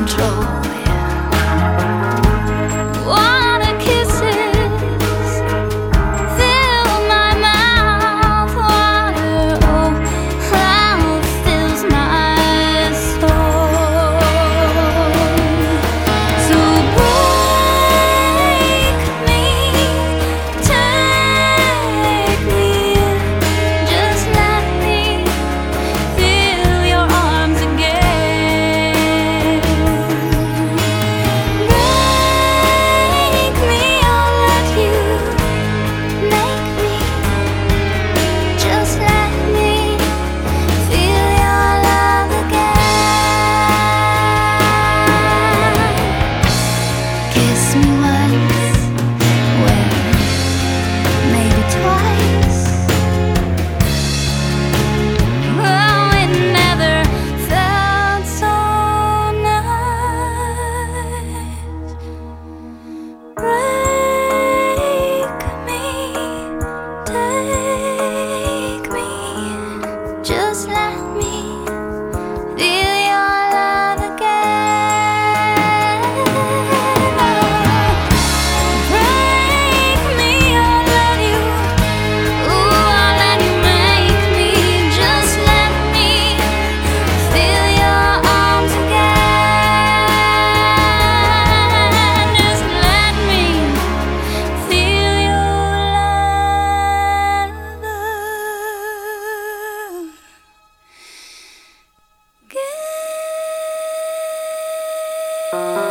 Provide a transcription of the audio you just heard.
control. Water kisses fill my mouth. Water, oh, how it fills my soul. So break me, take me, just let me feel your arms again. Break me, I'll let you make me, just let me feel your love again. Kiss me once, well, maybe twice. Oh, it never felt so nice. Break me, take me, just let me feel your love again. Break me, I'll let you, ooh, I'll let you make me, just let me feel your arms again. Just let me feel your love again.